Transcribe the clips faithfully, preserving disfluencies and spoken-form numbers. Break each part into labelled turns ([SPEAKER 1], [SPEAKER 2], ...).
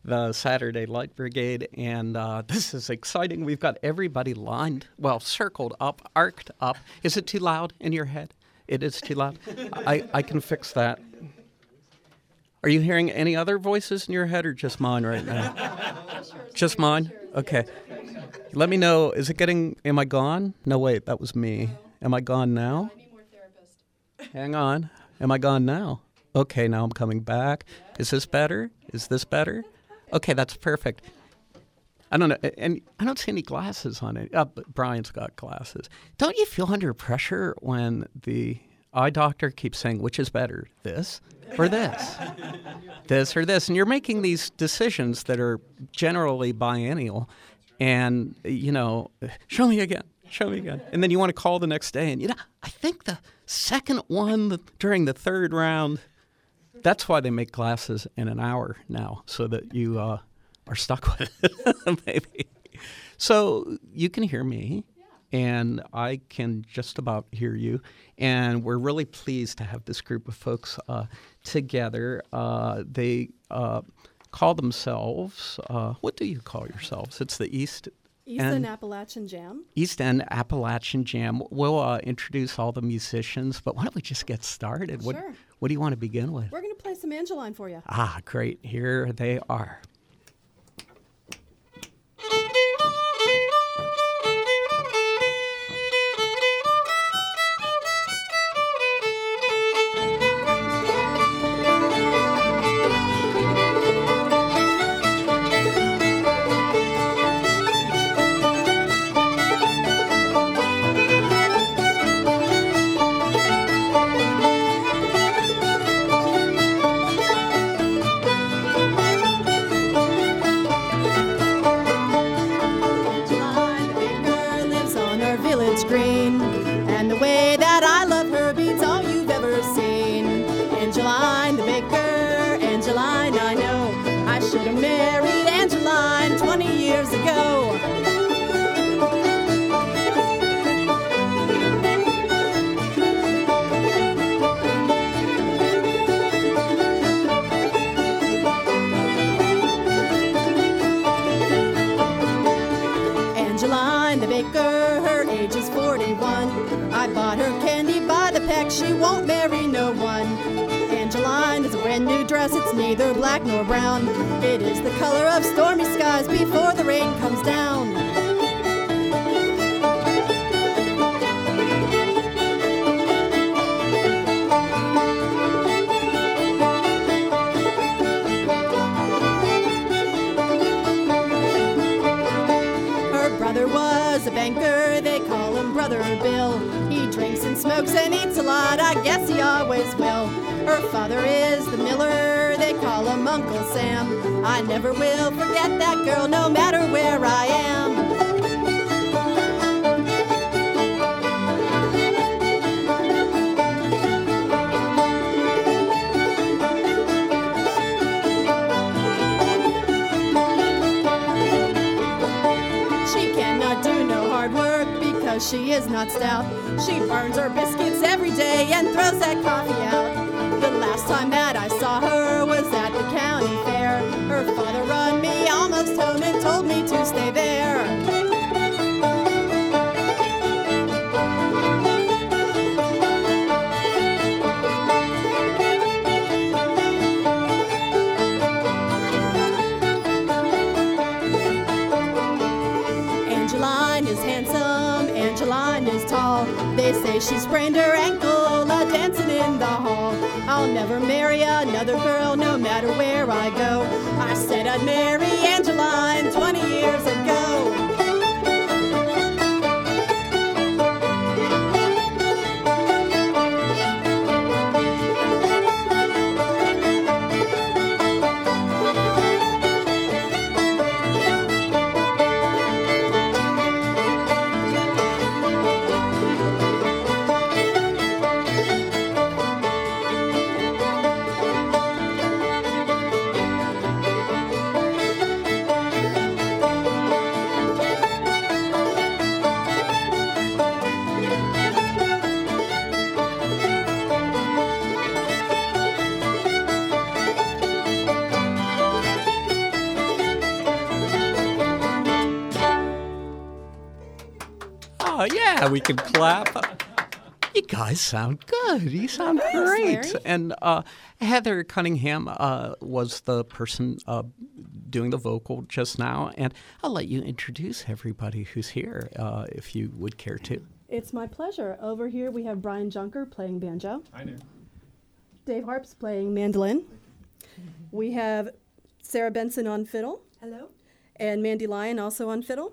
[SPEAKER 1] the Saturday Light Brigade, and uh, this is exciting. We've got everybody lined, well, circled up, arced up. Is it too loud in your head? It is too loud? I, I can fix that. Are you hearing any other voices in your head or just mine right now? Just mine? Okay. Let me know. Is it getting, am I gone? No, wait, that was me. Am I gone now?
[SPEAKER 2] I need more therapist.
[SPEAKER 1] Hang on. Am I gone now? Okay, now I'm coming back. Is this better? Is this better? Okay, that's perfect. I don't know, and I don't see any glasses on it. Uh, but Brian's got glasses. Don't you feel under pressure when the eye doctor keeps saying, which is better, this or this? This or this? And you're making these decisions that are generally biennial. And, you know, show me again, show me again. And then you want to call the next day. And, you know, I think the second one during the third round, that's why they make glasses in an hour now, so that you uh, are stuck with it, maybe. So you can hear me, and I can just about hear you. And we're really pleased to have this group of folks uh, together. Uh, they... Uh, call themselves, uh, what do you call yourselves? It's the East
[SPEAKER 2] East
[SPEAKER 1] End,
[SPEAKER 2] End Appalachian Jam.
[SPEAKER 1] East End Appalachian Jam. We'll uh, introduce all the musicians, but why don't we just get started?
[SPEAKER 2] Sure.
[SPEAKER 1] What, what do you want to begin with?
[SPEAKER 2] We're going to play some Angeline for you.
[SPEAKER 1] Ah, great. Here they are.
[SPEAKER 3] She won't marry no one. Angeline is a brand new dress. It's neither black nor brown. It is the color of stormy skies before the rain comes down. Her brother was a banker. They call him Brother Bill. He drinks and smokes and eats a lot, I guess he always will. Her father is the miller, they call him Uncle Sam. I never will forget that girl, no matter where I am. She cannot do no hard work because she is not stout. She burns her biscuits every day and throws that coffee out. The last time that I saw her was at the county fair. Her father run me almost home and told me to stay there. Angeline is handsome, Angeline is tall. They say she sprained her ankle a-dancing in the hall. I'll never marry another girl, no matter where I go. I said I'd marry Angeline twenty years ago.
[SPEAKER 1] Uh, yeah, we can clap. You guys sound good. You sound great.
[SPEAKER 3] Larry.
[SPEAKER 1] And uh, Heather Cunningham uh, was the person uh, doing the vocal just now. And I'll let you introduce everybody who's here, uh, if you would care to.
[SPEAKER 2] It's my pleasure. Over here we have Brian Junker playing banjo.
[SPEAKER 4] Hi there.
[SPEAKER 2] Dave Harps playing mandolin. We have Sarah Benson on fiddle.
[SPEAKER 3] Hello.
[SPEAKER 2] And Mandy Lyon also on fiddle.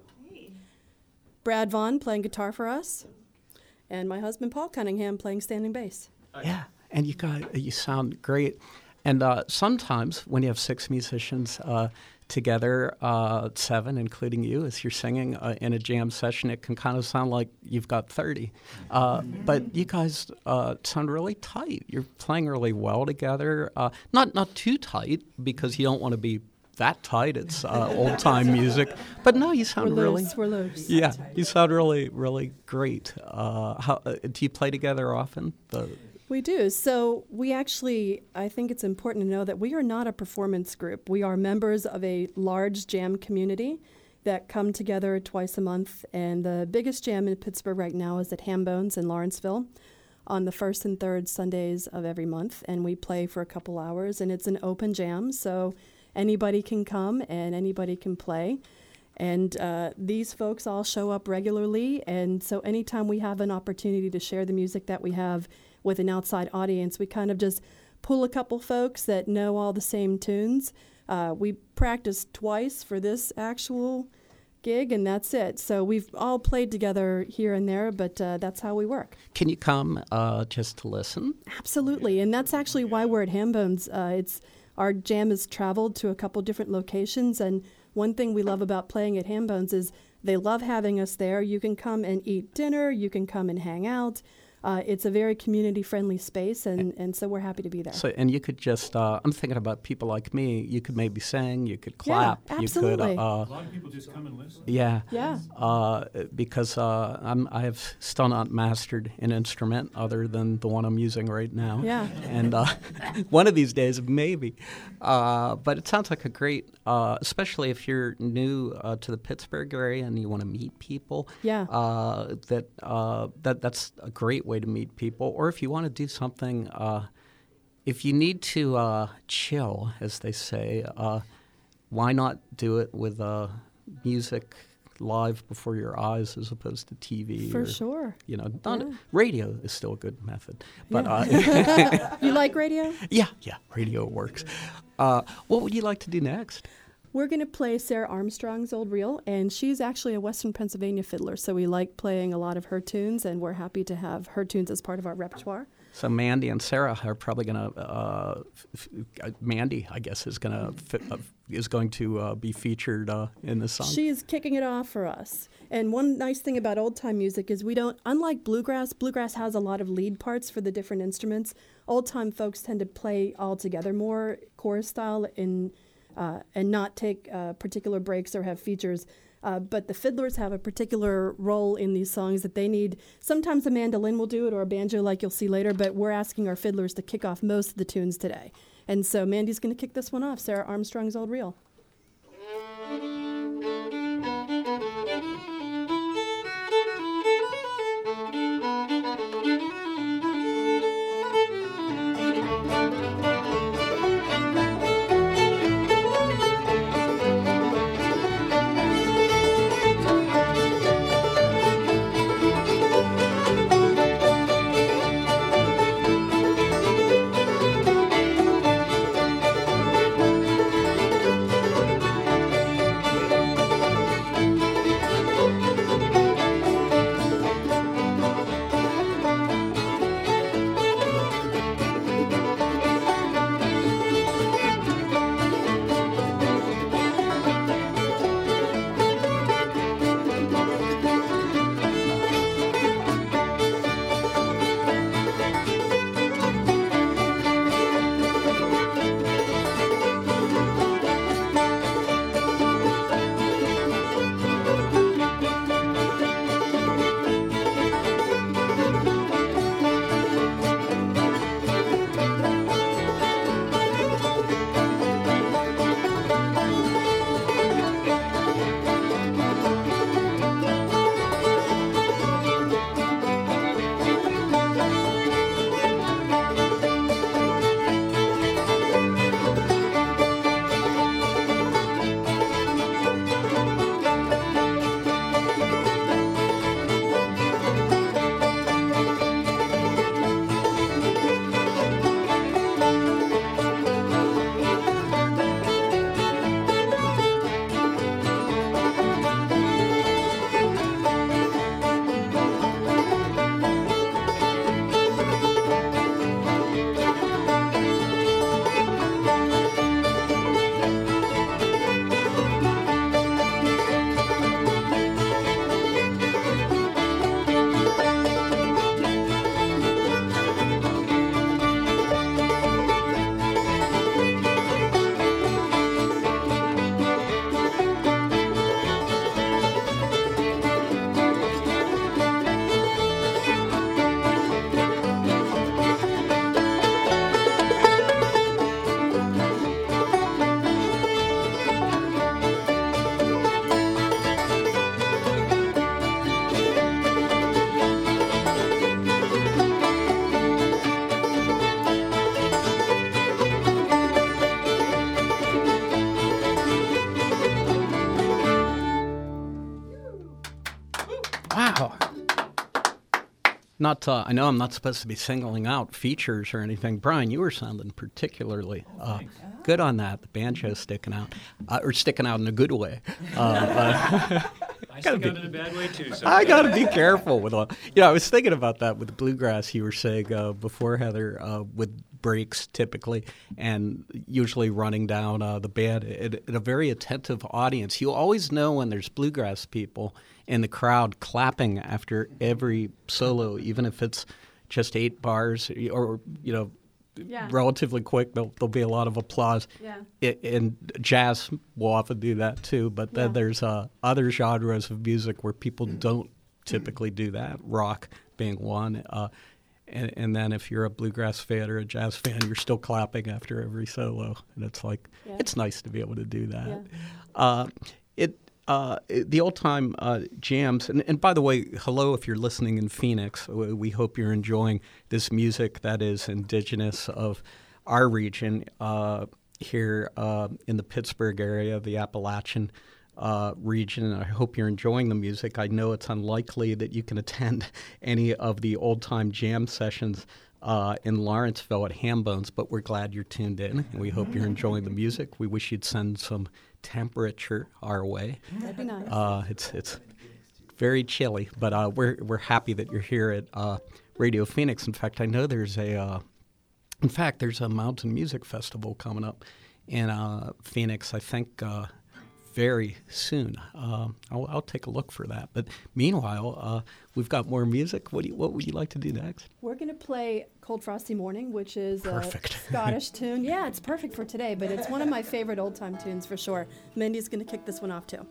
[SPEAKER 2] Brad Vaughn playing guitar for us. And my husband Paul Cunningham playing standing bass.
[SPEAKER 1] Yeah, and you guys, you sound great. And uh, sometimes when you have six musicians uh, together, uh, seven, including you, as you're singing uh, in a jam session, it can kind of sound like you've got thirty. Uh, but you guys uh, sound really tight. You're playing really well together. Uh, not not too tight, because you don't want to be that tight. It's uh, old-time music. But no, you
[SPEAKER 2] We're
[SPEAKER 1] sound really...
[SPEAKER 2] loose. We're loose.
[SPEAKER 1] Yeah, you sound really, really great. Uh, how, uh, do you play together often? The,
[SPEAKER 2] We do. So we actually, I think it's important to know that we are not a performance group. We are members of a large jam community that come together twice a month. And the biggest jam in Pittsburgh right now is at Hambones in Lawrenceville on the first and third Sundays of every month. And we play for a couple hours, and it's an open jam. So anybody can come and anybody can play. And uh, these folks all show up regularly. And so anytime we have an opportunity to share the music that we have with an outside audience, we kind of just pull a couple folks that know all the same tunes. Uh, we practiced twice for this actual gig, and that's it. So we've all played together here and there, but uh, that's how we work.
[SPEAKER 1] Can you come uh, just to listen?
[SPEAKER 2] Absolutely, and that's actually why we're at Hambones. Uh, it's our jam has traveled to a couple different locations, and one thing we love about playing at Hambones is they love having us there. You can come and eat dinner, you can come and hang out. Uh, it's a very community-friendly space, and, and so we're happy to be there.
[SPEAKER 1] So, and you could just, uh, I'm thinking about people like me, you could maybe sing, you could clap.
[SPEAKER 2] Yeah,
[SPEAKER 1] you
[SPEAKER 2] absolutely.
[SPEAKER 1] could, uh,
[SPEAKER 4] A lot of people just come and listen.
[SPEAKER 1] yeah.
[SPEAKER 2] Yeah.
[SPEAKER 1] Uh, because uh, I'm, I have still not mastered an instrument other than the one I'm using right now.
[SPEAKER 2] Yeah.
[SPEAKER 1] And uh, one of these days, maybe. Uh, but it sounds like a great, uh, especially if you're new uh, to the Pittsburgh area and you want to meet people.
[SPEAKER 2] Yeah.
[SPEAKER 1] Uh, that uh, that that's a great way to meet people. Or if you want to do something, uh, if you need to uh, chill, as they say, uh, why not do it with uh, music live before your eyes as opposed to T V?
[SPEAKER 2] For
[SPEAKER 1] or,
[SPEAKER 2] sure.
[SPEAKER 1] You know, not,
[SPEAKER 2] Yeah.
[SPEAKER 1] radio is still a good method. But
[SPEAKER 2] Yeah.
[SPEAKER 1] uh,
[SPEAKER 2] You like radio?
[SPEAKER 1] yeah, yeah, radio works. Uh, what would you like to do next?
[SPEAKER 2] We're going to play Sarah Armstrong's old reel, and she's actually a Western Pennsylvania fiddler, so we like playing a lot of her tunes, and we're happy to have her tunes as part of our repertoire.
[SPEAKER 1] So Mandy and Sarah are probably going to. Uh, f- f- Mandy, I guess, is going to fi- uh, is going to uh, be featured uh, in the song.
[SPEAKER 2] She is kicking it off for us. And one nice thing about old time music is we don't, unlike bluegrass, bluegrass has a lot of lead parts for the different instruments. Old time folks tend to play all together more chorus style in, uh, and not take uh, particular breaks or have features. Uh, but the fiddlers have a particular role in these songs that they need. Sometimes a mandolin will do it or a banjo like you'll see later, but we're asking our fiddlers to kick off most of the tunes today. And so Mandy's going to kick this one off, Sarah Armstrong's old reel.
[SPEAKER 3] Thank you.
[SPEAKER 1] Not, uh, I know I'm not supposed to be singling out features or anything. Brian, you were sounding particularly uh, good on that. The banjo sticking out, uh, or sticking out in a good way. Uh, uh,
[SPEAKER 4] I stick out in a bad way too. So.
[SPEAKER 1] I got to be careful with all. You know, I was thinking about that with the bluegrass you were saying uh, before, Heather, uh, with breaks typically, and usually running down uh, the band in, in a very attentive audience. You always know when there's bluegrass people in the crowd clapping after every solo, even if it's just eight bars or, you know,
[SPEAKER 2] Yeah.
[SPEAKER 1] relatively quick. There'll, there'll be a lot of applause.
[SPEAKER 2] Yeah.
[SPEAKER 1] I, and jazz will often do that too, but then
[SPEAKER 2] Yeah.
[SPEAKER 1] there's uh, other genres of music where people don't typically do that, rock being one. Uh, and, and then if you're a bluegrass fan or a jazz fan, you're still clapping after every solo. And it's like,
[SPEAKER 2] Yeah.
[SPEAKER 1] it's nice to be able to do that.
[SPEAKER 2] Yeah.
[SPEAKER 1] Uh, it Uh, the old-time uh, jams, and, and by the way, hello if you're listening in Phoenix. We we hope you're enjoying this music that is indigenous of our region uh, here uh, in the Pittsburgh area, the Appalachian uh, region. And I hope you're enjoying the music. I know it's unlikely that you can attend any of the old-time jam sessions Uh, in Lawrenceville at Hambones, but we're glad you're tuned in, and we hope you're enjoying the music. We wish you'd send some temperature our way.
[SPEAKER 2] That'd be nice.
[SPEAKER 1] Uh, it's it's very chilly, but uh, we're we're happy that you're here at uh, Radio Phoenix. In fact, I know there's a uh, in fact there's a mountain music festival coming up in uh, Phoenix. I think. Uh, Very soon. Uh, I'll, I'll take a look for that. But meanwhile, uh, we've got more music. What do you, what would you like to do next?
[SPEAKER 2] We're going to play Cold Frosty Morning, which is
[SPEAKER 1] Perfect.
[SPEAKER 2] a Scottish tune. Yeah, it's perfect for today, but it's one of my favorite old-time tunes for sure. Mindy's going to kick this one off too.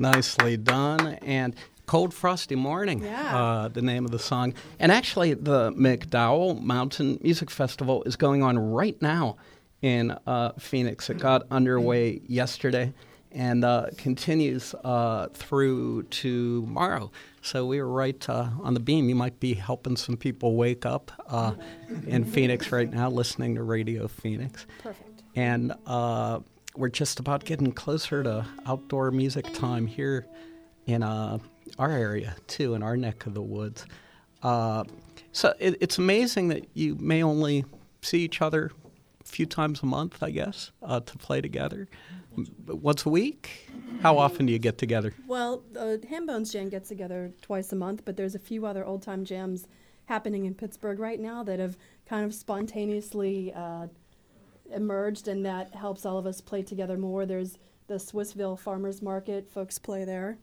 [SPEAKER 1] Nicely done. And Cold Frosty Morning,
[SPEAKER 2] Yeah.
[SPEAKER 1] uh, the name of the song. And actually, the McDowell Mountain Music Festival is going on right now in uh, Phoenix. It got underway yesterday and uh, continues uh, through tomorrow. So we were right uh, on the beam. You might be helping some people wake up uh, in Phoenix right now, listening to Radio Phoenix.
[SPEAKER 2] Perfect.
[SPEAKER 1] And uh, we're just about getting closer to outdoor music time here in uh, our area, too, in our neck of the woods. Uh, so it, it's amazing that you may only see each other a few times a month, I guess, uh, to play together. Once a week? How often do you get together?
[SPEAKER 2] Well, the Hambones Jam gets together twice a month, but there's a few other old-time jams happening in Pittsburgh right now that have kind of spontaneously uh, emerged, and that helps all of us play together more. There's the Swissville Farmers Market. Folks play there.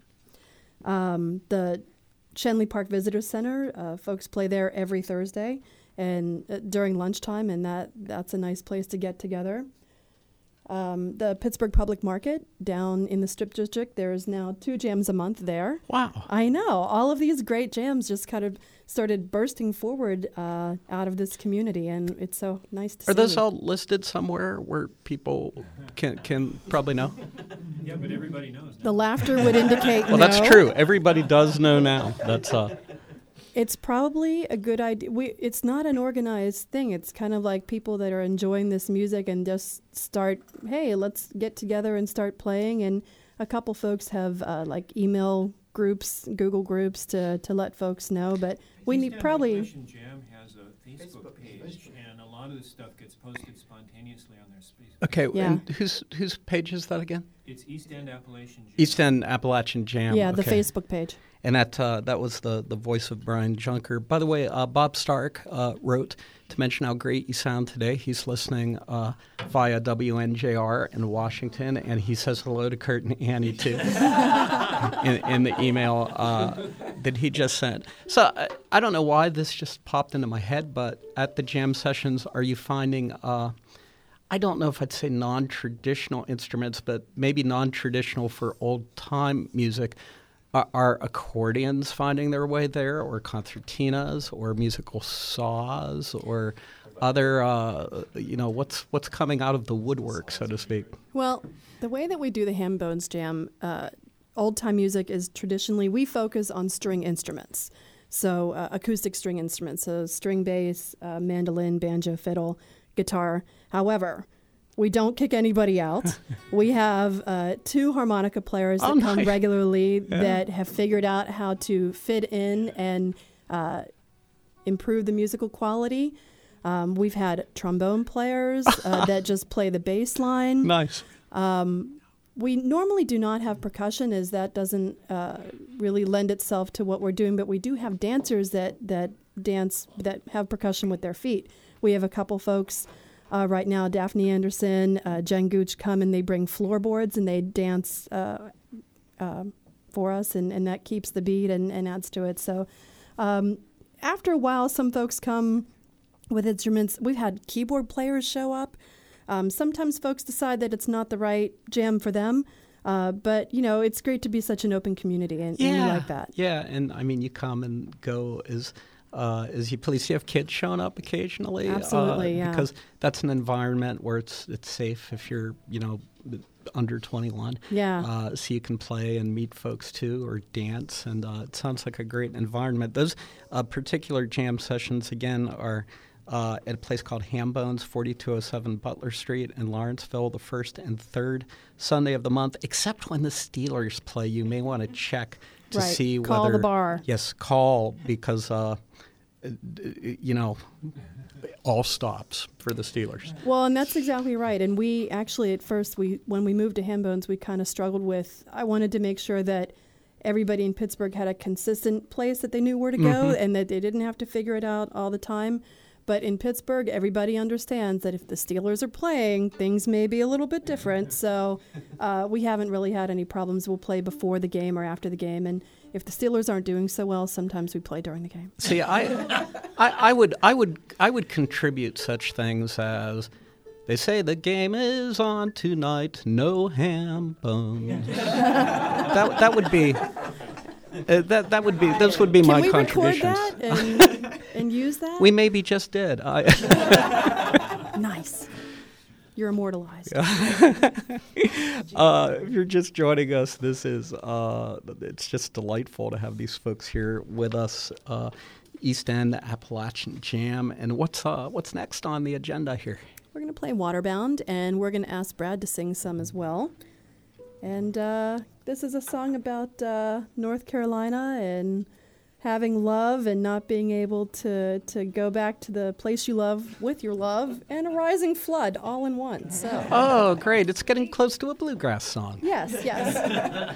[SPEAKER 2] Um, the Shenley Park Visitor Center, uh, folks play there every Thursday and uh, during lunchtime, and that that's a nice place to get together. Um, the Pittsburgh Public Market down in the Strip District, there's now two jams a month there.
[SPEAKER 1] Wow.
[SPEAKER 2] I know. All of these great jams just kind of started bursting forward uh, out of this community, and it's so nice to see.
[SPEAKER 1] Are those all listed somewhere where people can can probably know?
[SPEAKER 4] Yeah, but everybody knows now.
[SPEAKER 2] The laughter would indicate
[SPEAKER 1] Well,
[SPEAKER 2] no.
[SPEAKER 1] that's true. Everybody does know now. That's uh.
[SPEAKER 2] It's probably a good idea. We, it's not an organized thing. It's kind of like people that are enjoying this music and just start, hey, let's get together and start playing. And a couple folks have uh, like email groups, Google groups to, to let folks know. But we
[SPEAKER 4] East
[SPEAKER 2] need
[SPEAKER 4] End
[SPEAKER 2] probably...
[SPEAKER 4] Appalachian Jam has a Facebook page, and a lot of this stuff gets posted spontaneously on their space.
[SPEAKER 1] Okay,
[SPEAKER 2] Yeah.
[SPEAKER 1] and whose whose page is that again?
[SPEAKER 4] It's East End Appalachian Jam.
[SPEAKER 1] East End Appalachian Jam.
[SPEAKER 2] Yeah, the
[SPEAKER 1] okay.
[SPEAKER 2] Facebook page.
[SPEAKER 1] And that uh, that was the, the voice of Brian Junker. By the way, uh, Bob Stark uh, wrote to mention how great you sound today. He's listening uh, via W N J R in Washington, and he says hello to Kurt and Annie, too, in, in the email uh, that he just sent. So I, I don't know why this just popped into my head, but at the jam sessions, are you finding, uh, I don't know if I'd say non-traditional instruments, but maybe non-traditional for old-time music, Are, are accordions finding their way there, or concertinas, or musical saws, or other, uh, you know, what's what's coming out of the woodwork, so to speak?
[SPEAKER 2] Well, the way that we do the Hambones Jam, uh, old-time music is traditionally, we focus on string instruments. So uh, acoustic string instruments, so string bass, uh, mandolin, banjo, fiddle, guitar. However, we don't kick anybody out. We have uh, two harmonica players that
[SPEAKER 1] Oh,
[SPEAKER 2] come
[SPEAKER 1] nice.
[SPEAKER 2] regularly
[SPEAKER 1] Yeah.
[SPEAKER 2] that have figured out how to fit in and uh, improve the musical quality. Um, we've had trombone players uh, that just play the bass line.
[SPEAKER 1] Nice.
[SPEAKER 2] We normally do not have percussion, as that doesn't uh, really lend itself to what we're doing, but we do have dancers that, that dance, that have percussion with their feet. We have a couple folks uh, right now, Daphne Anderson, uh, Jen Gooch come and they bring floorboards and they dance uh, uh, for us, and, and that keeps the beat and, and adds to it. So um, after a while, some folks come with instruments. We've had keyboard players show up. Um, sometimes folks decide that it's not the right jam for them, uh, but, you know, it's great to be such an open community, and, and we like that.
[SPEAKER 1] Yeah, and I mean, you come and go as uh, as you please. You have kids showing up occasionally,
[SPEAKER 2] Absolutely,
[SPEAKER 1] uh,
[SPEAKER 2] yeah.
[SPEAKER 1] because that's an environment where it's it's safe if you're you know under twenty-one.
[SPEAKER 2] Yeah.
[SPEAKER 1] Uh, so you can play and meet folks too, or dance, and uh, it sounds like a great environment. Those uh, particular jam sessions again are. Uh, at a place called Hambones, forty-two oh seven Butler Street in Lawrenceville, the first and third Sunday of the month, except when the Steelers play. You may want to check to
[SPEAKER 2] Right.
[SPEAKER 1] see
[SPEAKER 2] Call
[SPEAKER 1] whether...
[SPEAKER 2] the bar.
[SPEAKER 1] Yes, call, because, uh, you know, all stops for the Steelers.
[SPEAKER 2] Well, and that's exactly right. And we actually, at first, we when we moved to Hambones, we kind of struggled with, I wanted to make sure that everybody in Pittsburgh had a consistent place that they knew where to go,
[SPEAKER 1] Mm-hmm.
[SPEAKER 2] and that they didn't have to figure it out all the time. But in Pittsburgh, everybody understands that if the Steelers are playing, things may be a little bit different. So uh, we haven't really had any problems. We'll play before the game or after the game. And if the Steelers aren't doing so well, sometimes we play during the game.
[SPEAKER 1] See, I, I, I would, I would, I would contribute such things as They say the game is on tonight, no ham bones. that that would be uh, that that would be this would be
[SPEAKER 2] Can
[SPEAKER 1] my
[SPEAKER 2] we record
[SPEAKER 1] contributions.
[SPEAKER 2] that and, and use that?
[SPEAKER 1] We maybe just did. I
[SPEAKER 2] Nice. You're immortalized.
[SPEAKER 1] uh, if you're just joining us, this is uh, it's just delightful to have these folks here with us. Uh, East End Appalachian Jam, and what's uh, what's next on the agenda here?
[SPEAKER 2] We're going to play Waterbound, and we're going to ask Brad to sing some as well. And uh, this is a song about uh, North Carolina and having love and not being able to, to go back to the place you love with your love, and a rising flood all in one. So.
[SPEAKER 1] Oh, great. It's getting close to a bluegrass song.
[SPEAKER 2] Yes, yes.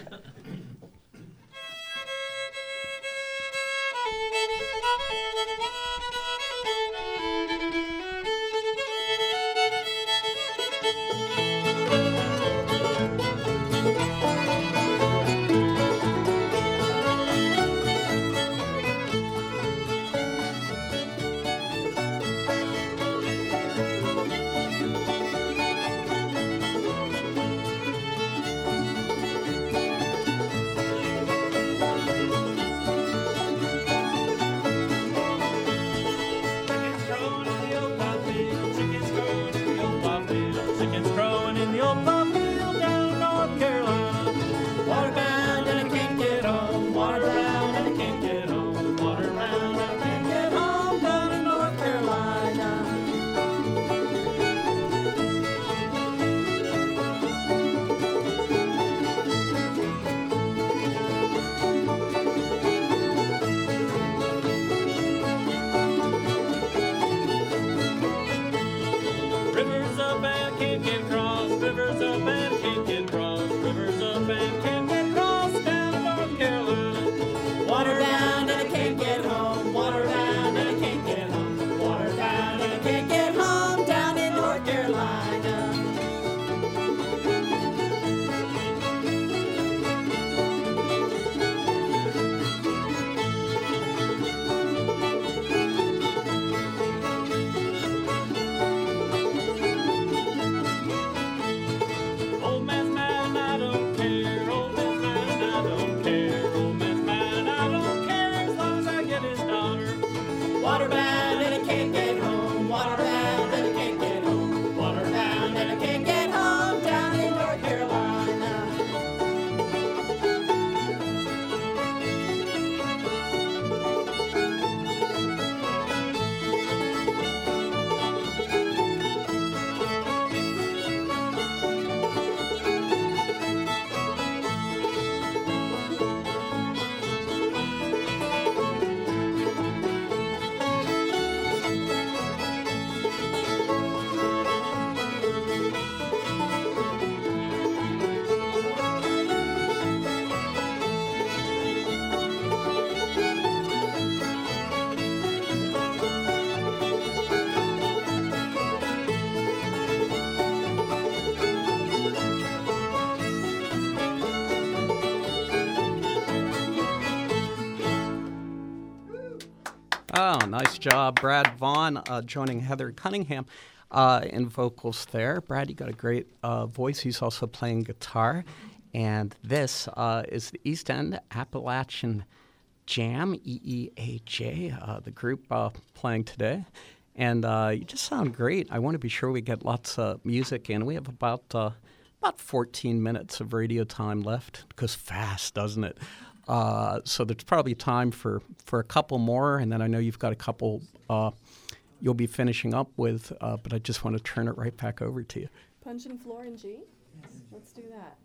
[SPEAKER 1] Oh, nice job, Brad Vaughn, uh, joining Heather Cunningham uh, in vocals there. Brad, you got a great uh, voice. He's also playing guitar. And this uh, is the East End Appalachian Jam, E E A J, uh, the group uh, playing today. And uh, you just sound great. I want to be sure we get lots of music in. We have about uh, about fourteen minutes of radio time left. It goes fast, doesn't it? Uh, so there's probably time for, for a couple more, and then I know you've got a couple uh, you'll be finishing up with, uh, but I just want to turn it right back over to you.
[SPEAKER 2] Punch and floor in G? Yes. Let's do that.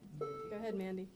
[SPEAKER 2] Go ahead, Mandy.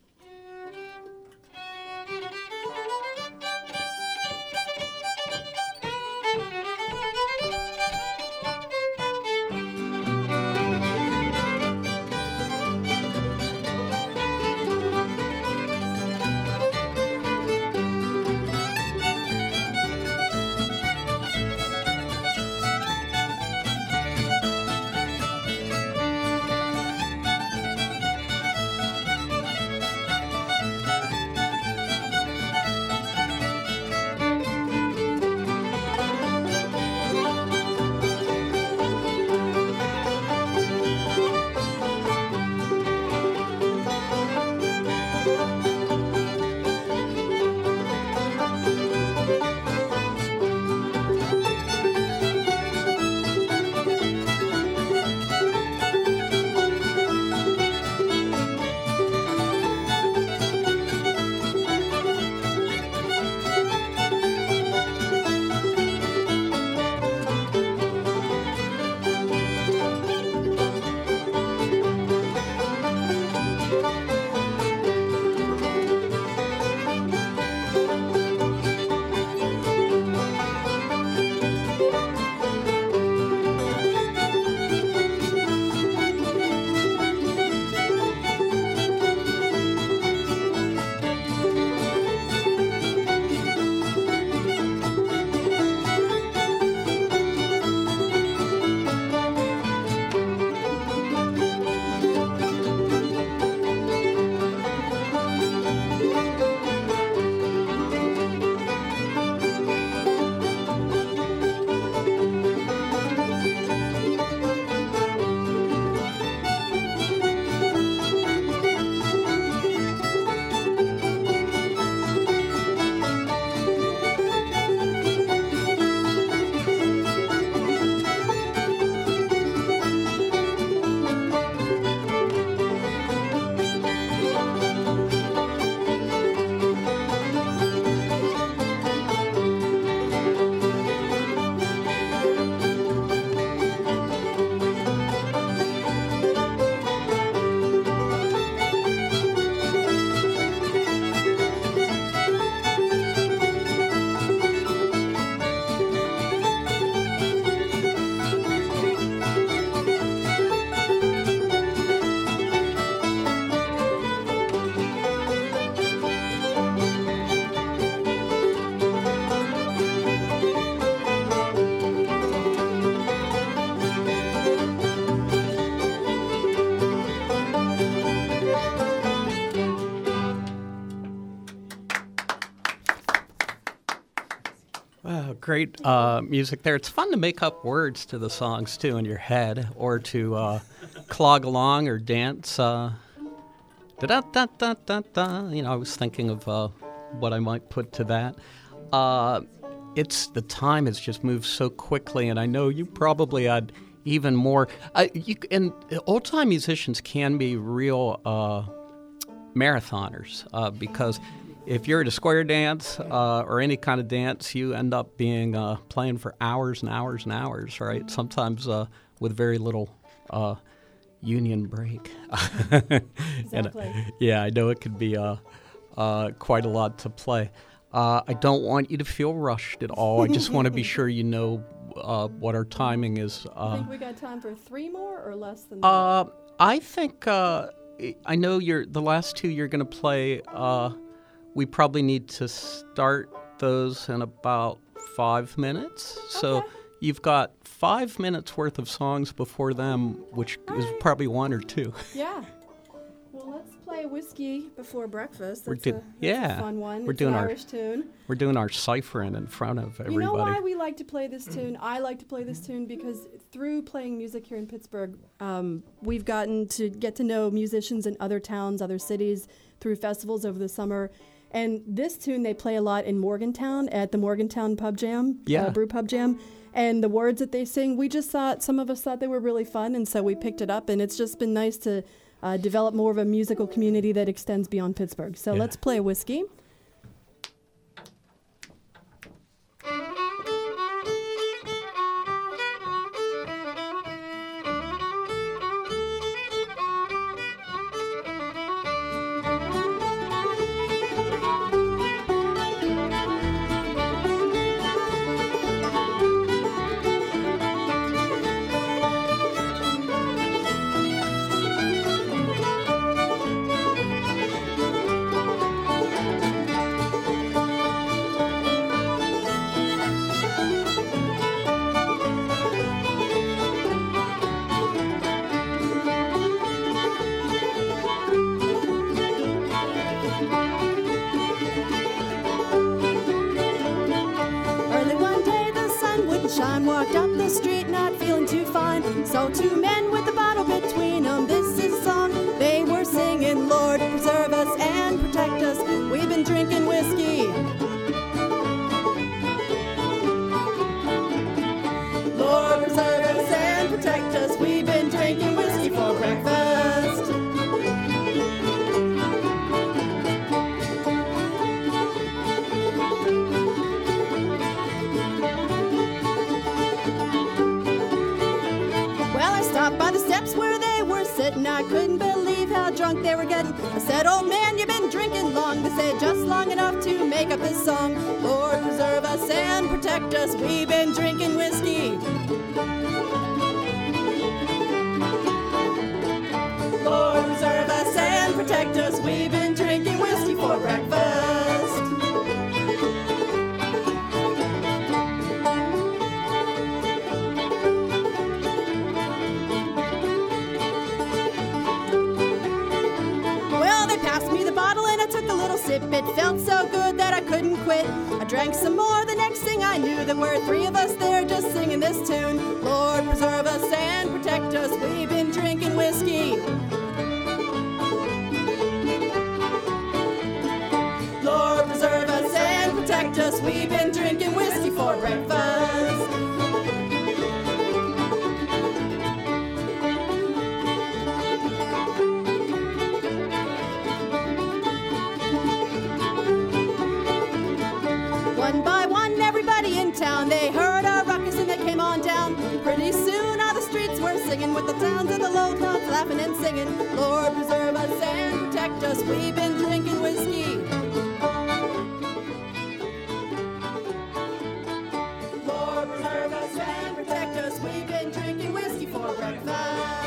[SPEAKER 1] Wow, great uh, music there. It's fun to make up words to the songs, too, in your head, or to uh, clog along or dance. Uh, da-da-da-da-da-da. You know, I was thinking of uh, what I might put to that. Uh, it's the time has just moved so quickly, and I know you probably had even more. Uh, you, and old-time musicians can be real uh, marathoners uh, because if you're at a square dance uh, or any kind of dance, you end up being uh, playing for hours and hours and hours, right? Sometimes uh, with very little uh, union break.
[SPEAKER 2] Exactly.
[SPEAKER 1] And, uh, yeah, I know it could be uh, uh, quite a lot to play. Uh, I don't want you to feel rushed at all. I just want to be sure you know uh, what our timing is. Uh,
[SPEAKER 2] I think we got time for three more or less than that?
[SPEAKER 1] uh, I think uh, I know you're the last two you're going to play. Uh, we probably need to start those in about five minutes. So
[SPEAKER 2] Okay.
[SPEAKER 1] you've got five minutes worth of songs before them, which
[SPEAKER 2] All
[SPEAKER 1] is
[SPEAKER 2] right.
[SPEAKER 1] probably one or two.
[SPEAKER 2] Yeah. Well, let's play Whiskey Before Breakfast.
[SPEAKER 1] We're
[SPEAKER 2] That's,
[SPEAKER 1] do-
[SPEAKER 2] a, that's
[SPEAKER 1] yeah,
[SPEAKER 2] a fun one.
[SPEAKER 1] we're
[SPEAKER 2] It's
[SPEAKER 1] doing
[SPEAKER 2] an
[SPEAKER 1] our-
[SPEAKER 2] Irish tune.
[SPEAKER 1] We're doing our ciphering in front of everybody.
[SPEAKER 2] You know why we like to play this tune? I like to play this tune because through playing music here in Pittsburgh, um, we've gotten to get to know musicians in other towns, other cities, through festivals over the summer. And this tune they play a lot in Morgantown at the Morgantown Pub Jam,
[SPEAKER 1] Yeah.
[SPEAKER 2] uh, Brew Pub Jam. And the words that they sing, we just thought, some of us thought they were really fun, and so we picked it up. And it's just been nice to uh, develop more of a musical community that extends beyond Pittsburgh. So
[SPEAKER 1] Yeah.
[SPEAKER 2] let's play Whiskey. Early one day the sun wouldn't shine, walked up the street not feeling too fine. Saw two men with a bottle between them, this is a song they were singing. Lord, preserve us and protect us, we've been drinking whiskey. Lord, preserve us and protect us, we've been drinking whiskey for breakfast. Well, I stopped by the steps where they were sitting. I couldn't believe how drunk they were getting. I said, old man, you've been drinking long. They said, just long enough to make up this song. Lord, preserve us and protect us, we've been drinking whiskey. Lord, preserve us and protect us, we've been drinking whiskey for breakfast. Well, they passed me the bottle and I took a little sip. It felt so good that I couldn't quit. I drank some more. The next thing I knew, there were three of us there just singing this tune. Lord, preserve us and protect us, we've been drinking whiskey. Lord, preserve us and protect us, we've been drinking whiskey for breakfast. One by one, everybody in town, they heard a ruckus and they came on down. Pretty soon all the streets were singing with the sounds of the low tones laughing and singing. Lord, preserve us and protect us, we've been drinking whiskey. Lord, preserve us and protect us, we've been drinking whiskey for breakfast.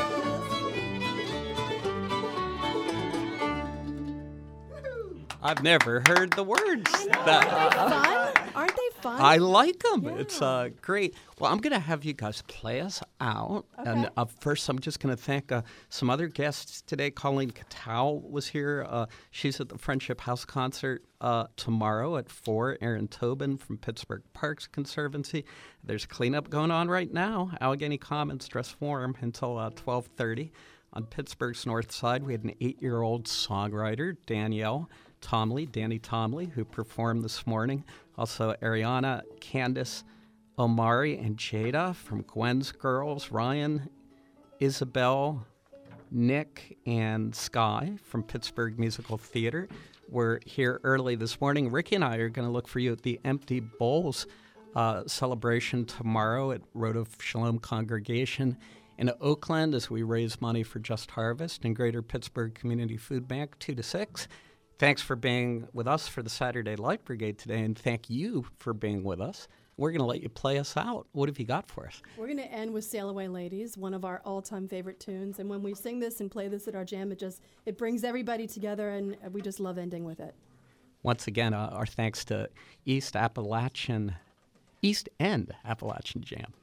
[SPEAKER 1] I've never heard the words.
[SPEAKER 2] Aren't
[SPEAKER 1] That,
[SPEAKER 2] they fun? Aren't they fun?
[SPEAKER 1] I like them.
[SPEAKER 2] Yeah.
[SPEAKER 1] It's uh, great. Well, I'm going to have you guys play us out.
[SPEAKER 2] Okay.
[SPEAKER 1] And uh, first, I'm just going to thank uh, some other guests today. Colleen Cattell was here. Uh, she's at the Friendship House concert uh, tomorrow at four. Aaron Tobin from Pittsburgh Parks Conservancy. There's cleanup going on right now. Allegheny Commons Dress Forum until uh, twelve thirty. On Pittsburgh's north side, we had an eight-year-old songwriter, Danielle Tomley, Danny Tomley, who performed this morning. Also, Ariana, Candace, Omari, and Jada from Gwen's Girls, Ryan, Isabel, Nick, and Sky from Pittsburgh Musical Theater were here early this morning. Ricky and I are going to look for you at the Empty Bowls uh, celebration tomorrow at Road of Shalom Congregation in Oakland as we raise money for Just Harvest and Greater Pittsburgh Community Food Bank, two to six. Thanks for being with us for the Saturday Light Brigade today, and thank you for being with us. We're going to let you play us out. What have you got for us?
[SPEAKER 2] We're going to end with Sail Away Ladies, one of our all-time favorite tunes. And when we sing this and play this at our jam, it just it brings everybody together, and we just love ending with it.
[SPEAKER 1] Once again, uh, our thanks to East Appalachian, East End Appalachian Jam.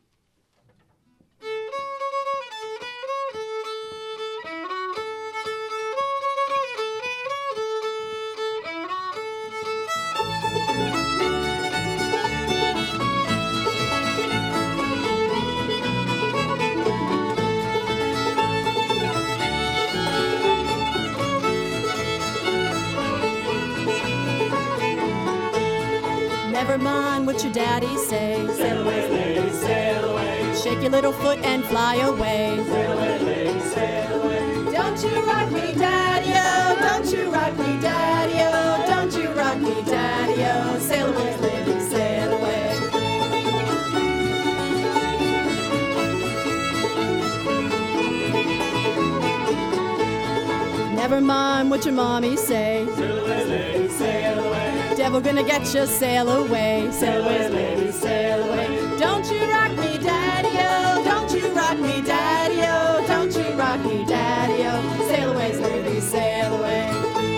[SPEAKER 2] Never mind what your daddy say.
[SPEAKER 5] Sail away, lady, sail away.
[SPEAKER 2] Shake your little foot and fly away.
[SPEAKER 5] Sail away, lady, sail away.
[SPEAKER 3] Don't you rock me, daddy-o, don't you rock me, daddy-o, don't you rock me, daddy-o, sail away, lady, sail away.
[SPEAKER 2] Never mind what your mommy say.
[SPEAKER 5] Sail away, lady, sail away.
[SPEAKER 2] Devil gonna get you, sail away.
[SPEAKER 5] Sail away, lady, sail away.
[SPEAKER 3] Don't you rock me, daddy-o, don't you rock me, daddy-o, don't you rock me, daddy-o, sail away, lady, sail away.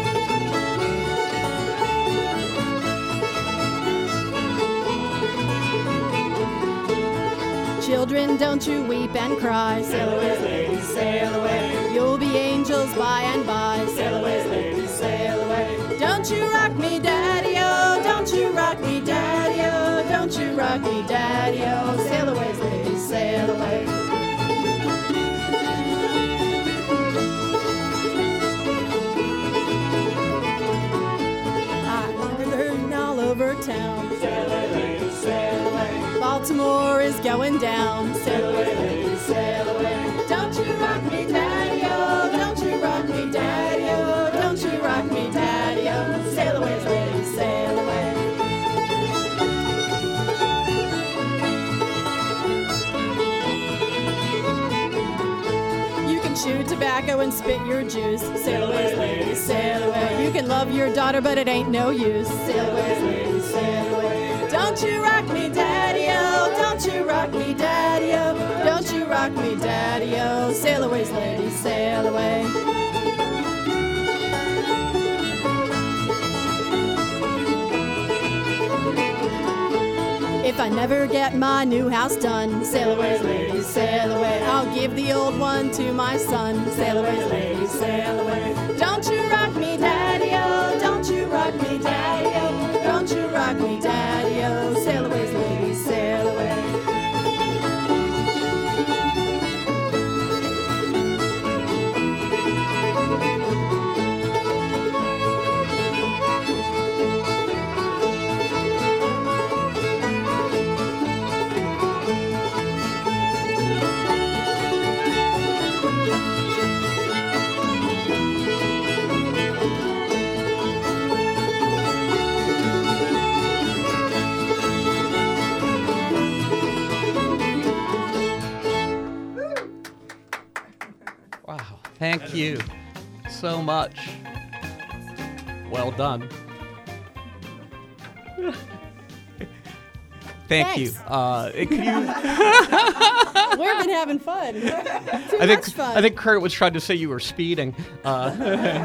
[SPEAKER 2] Children, don't you weep and cry.
[SPEAKER 5] Sail away, lady, sail away.
[SPEAKER 2] You'll be angels by and by.
[SPEAKER 5] Sail away, lady, sail away.
[SPEAKER 3] Don't you rock me, daddy-o, don't you rock me, daddy-o, don't you rock me, daddy-o, sail away, lady, sail away.
[SPEAKER 2] I'm heard all over town.
[SPEAKER 5] Sail away, lady, sail away.
[SPEAKER 2] Baltimore is going down.
[SPEAKER 5] Sail away, lady, sail away.
[SPEAKER 3] Don't you rock me, daddy-o, don't you rock me, daddy-o, don't you rock me, daddy-o, sail away, lady, sail away.
[SPEAKER 2] You can chew tobacco and spit your juice. Sail away, lady, sail away. You can love your daughter, but it ain't no use.
[SPEAKER 3] Sail away, lady, sail away. Don't you rock me, daddy-o, don't you rock me, daddy-o, don't you rock me, daddy-o, sail away, lady, sail away.
[SPEAKER 2] If I never get my new house done, sail away, lady, sail away. I'll give the old one to my son. Sail away, lady, sail away.
[SPEAKER 3] Don't you rock me, daddy-o, don't you rock me, daddy-o, don't you rock me, daddy-o, sail away, lady, sail away.
[SPEAKER 1] Wow. Thank you so much. Well done. Thank
[SPEAKER 3] Thanks.
[SPEAKER 1] you. Uh, it- could you
[SPEAKER 2] We've been having fun. Too
[SPEAKER 1] I think
[SPEAKER 2] much fun.
[SPEAKER 1] I think Kurt was trying to say you were speeding. Uh,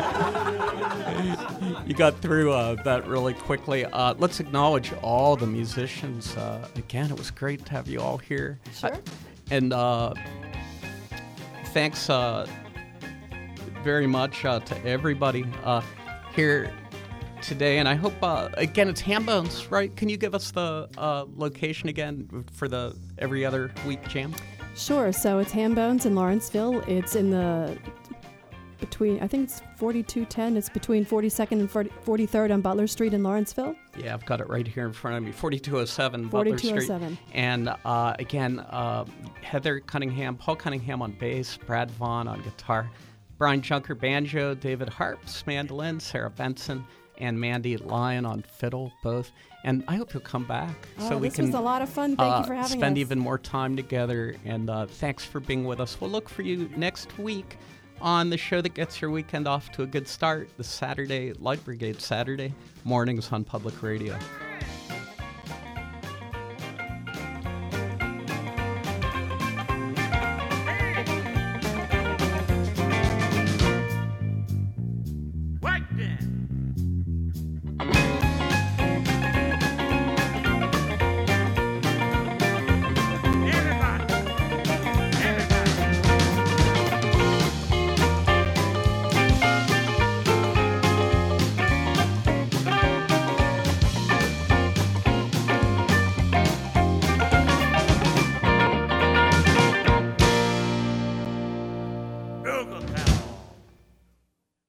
[SPEAKER 1] you got through uh, that really quickly. Uh, let's acknowledge all the musicians. Uh, again, it was great to have you all here.
[SPEAKER 2] Sure.
[SPEAKER 1] Uh, and uh, thanks uh, very much uh, to everybody uh, here today. And I hope, uh, again, it's Hambones, right? Can you give us the uh, location again for the every other week jam?
[SPEAKER 2] Sure. So it's Hambones in Lawrenceville. It's in the between, I think it's forty-two ten. It's between forty-second and forty-third on Butler Street in Lawrenceville.
[SPEAKER 1] Yeah, I've got it right here in front of me. forty-two oh seven Butler Street.
[SPEAKER 2] forty-two oh seven.
[SPEAKER 1] And uh, again, uh, Heather Cunningham, Paul Cunningham on bass, Brad Vaughn on guitar, Brian Junker banjo, David Harps mandolin, Sarah Benson, and Mandy Lyon on fiddle, both. And I hope you'll come back
[SPEAKER 2] Oh,
[SPEAKER 1] so we
[SPEAKER 2] this
[SPEAKER 1] can
[SPEAKER 2] was a lot of fun. Thank
[SPEAKER 1] uh,
[SPEAKER 2] you for having
[SPEAKER 1] spend
[SPEAKER 2] us.
[SPEAKER 1] even more time together. And uh, thanks for being with us. We'll look for you next week on the show that gets your weekend off to a good start, the Saturday, Light Brigade Saturday mornings on Public Radio.